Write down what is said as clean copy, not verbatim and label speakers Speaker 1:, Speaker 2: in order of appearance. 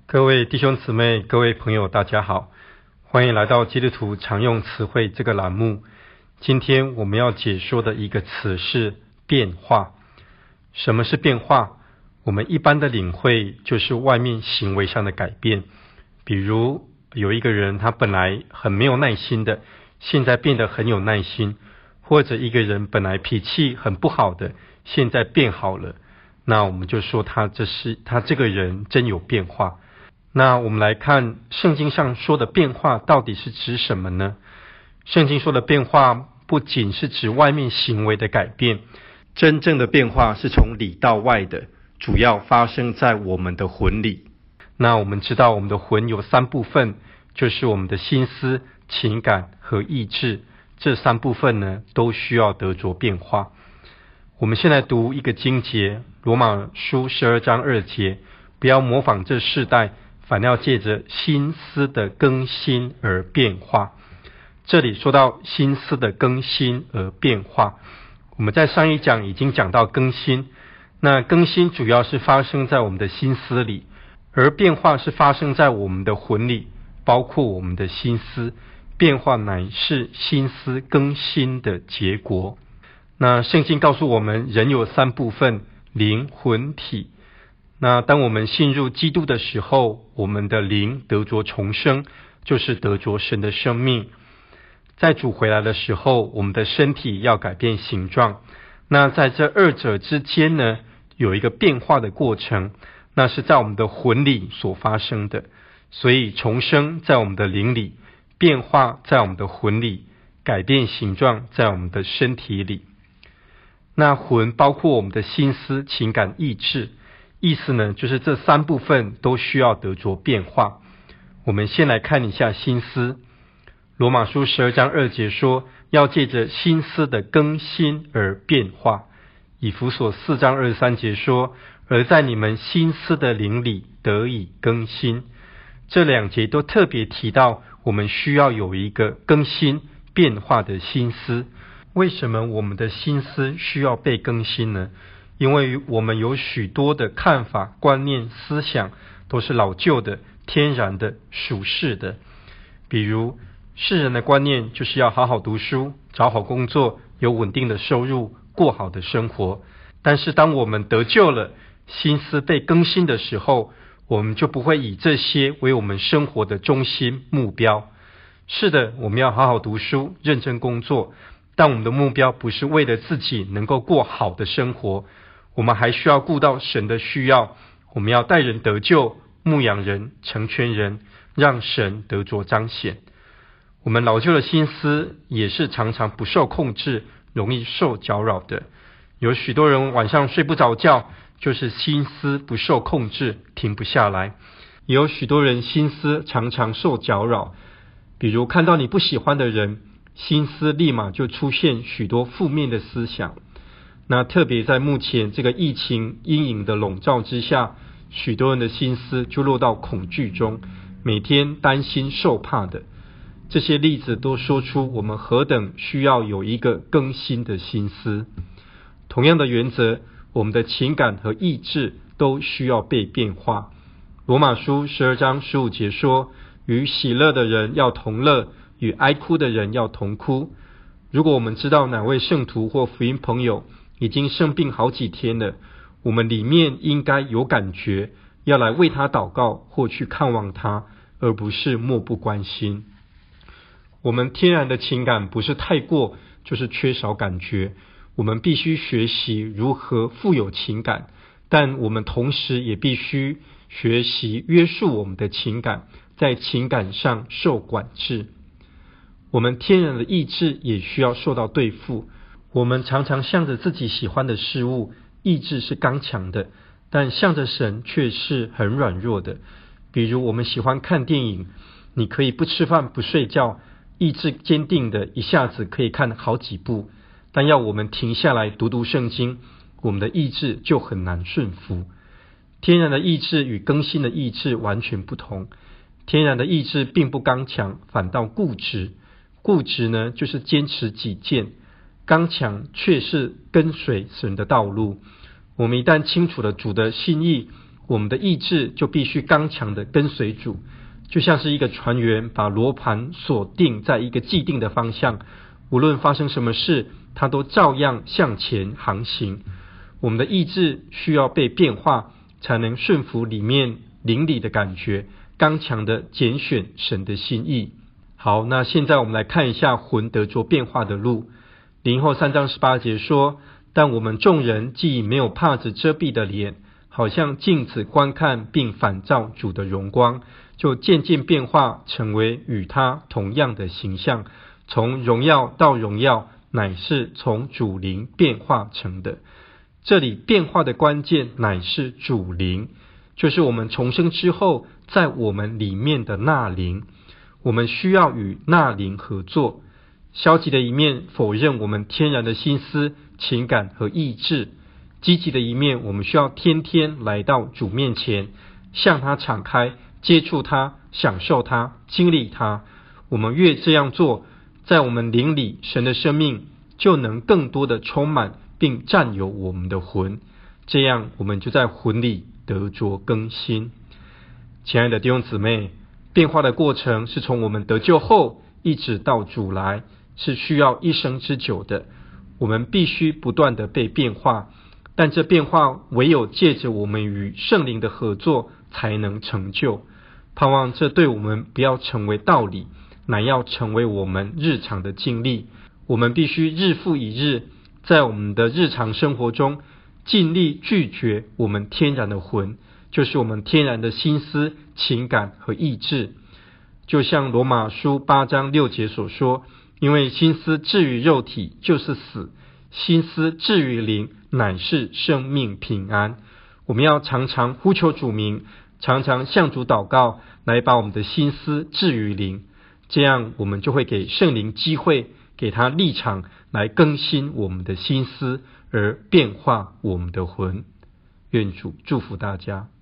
Speaker 1: 各位弟兄姊妹，各位朋友，大家好，欢迎来到基督徒常用词汇这个栏目。今天我们要解说的一个词是变化。什么是变化？我们一般的领会就是外面行为上的改变。比如有一个人，他本来很没有耐心的，现在变得很有耐心；或者一个人本来脾气很不好的，现在变好了。那我们就说他这个人真有变化。那我们来看圣经上说的变化到底是指什么呢？圣经说的变化不仅是指外面行为的改变，真正的变化是从里到外的，主要发生在我们的魂里。那我们知道我们的魂有三部分，就是我们的心思、情感和意志，这三部分呢都需要得着变化。我们现在读一个经节，罗马书12章2节，不要模仿这世代，反要借着心思的更新而变化。这里说到心思的更新而变化，我们在上一讲已经讲到更新，那更新主要是发生在我们的心思里，而变化是发生在我们的魂里，包括我们的心思。变化乃是心思更新的结果。那圣经告诉我们，人有三部分：灵、魂、体。那当我们信入基督的时候，我们的灵得着重生，就是得着神的生命。在主回来的时候，我们的身体要改变形状。那在这二者之间呢，有一个变化的过程，那是在我们的魂里所发生的。所以重生在我们的灵里，变化在我们的魂里，改变形状在我们的身体里。那魂包括我们的心思、情感、意志，意思呢，就是这三部分都需要得着变化。我们先来看一下心思。罗马书12章2节说，要借着心思的更新而变化。以弗所4章23节说，而在你们心思的灵里得以更新。这两节都特别提到我们需要有一个更新变化的心思。为什么我们的心思需要被更新呢？因为我们有许多的看法、观念、思想都是老旧的、天然的、属世的。比如世人的观念就是要好好读书，找好工作，有稳定的收入，过好的生活。但是当我们得救了，心思被更新的时候，我们就不会以这些为我们生活的中心目标。是的，我们要好好读书，认真工作，但我们的目标不是为了自己能够过好的生活，我们还需要顾到神的需要。我们要带人得救，牧养人，成全人，让神得着彰显。我们老旧的心思也是常常不受控制，容易受搅扰的。有许多人晚上睡不着觉，就是心思不受控制，停不下来。也有许多人心思常常受搅扰，比如看到你不喜欢的人，心思立马就出现许多负面的思想。那特别在目前这个疫情阴影的笼罩之下，许多人的心思就落到恐惧中，每天担心受怕的。这些例子都说出我们何等需要有一个更新的心思。同样的原则，我们的情感和意志都需要被变化。罗马书12章15节说，与喜乐的人要同乐，与哀哭的人要同哭。如果我们知道哪位圣徒或福音朋友已经生病好几天了，我们里面应该有感觉，要来为他祷告或去看望他，而不是漠不关心。我们天然的情感不是太过，就是缺少感觉。我们必须学习如何富有情感，但我们同时也必须学习约束我们的情感，在情感上受管制。我们天然的意志也需要受到对付。我们常常向着自己喜欢的事物，意志是刚强的，但向着神却是很软弱的。比如我们喜欢看电影，你可以不吃饭不睡觉，意志坚定的一下子可以看好几部，但要我们停下来读读圣经，我们的意志就很难顺服。天然的意志与更新的意志完全不同。天然的意志并不刚强，反倒固执。固执呢，就是坚持己见；刚强却是跟随神的道路。我们一旦清楚了主的心意， 我们的意志就必须刚强的跟随主，就像是一个船员把罗盘锁定在一个既定的方向，无论发生什么事，他都照样向前航行。我们的意志需要被变化，才能顺服里面灵里的感觉，刚强的拣选神的心意。好，那现在我们来看一下魂得着变化的路。林后3章18节说，但我们众人既没有帕子遮蔽的脸，好像镜子观看并反照主的荣光，就渐渐变化成为与他同样的形象，从荣耀到荣耀，乃是从主灵变化成的。这里变化的关键乃是主灵，就是我们重生之后在我们里面的那灵。我们需要与那灵合作，消极的一面否认我们天然的心思、情感和意志，积极的一面我们需要天天来到主面前，向他敞开，接触他，享受他，经历他。我们越这样做，在我们灵里，神的生命就能更多的充满并占有我们的魂，这样我们就在魂里得着更新。亲爱的弟兄姊妹，变化的过程是从我们得救后一直到主来，是需要一生之久的。我们必须不断的被变化，但这变化唯有借着我们与圣灵的合作才能成就。盼望这对我们不要成为道理，乃要成为我们日常的经历。我们必须日复一日，在我们的日常生活中尽力拒绝我们天然的魂，就是我们天然的心思、情感和意志。就像罗马书8章6节所说，因为心思置于肉体就是死，心思置于灵乃是生命平安。我们要常常呼求主名，常常向主祷告，来把我们的心思置于灵，这样我们就会给圣灵机会，给他立场来更新我们的心思，而变化我们的魂。愿主祝福大家。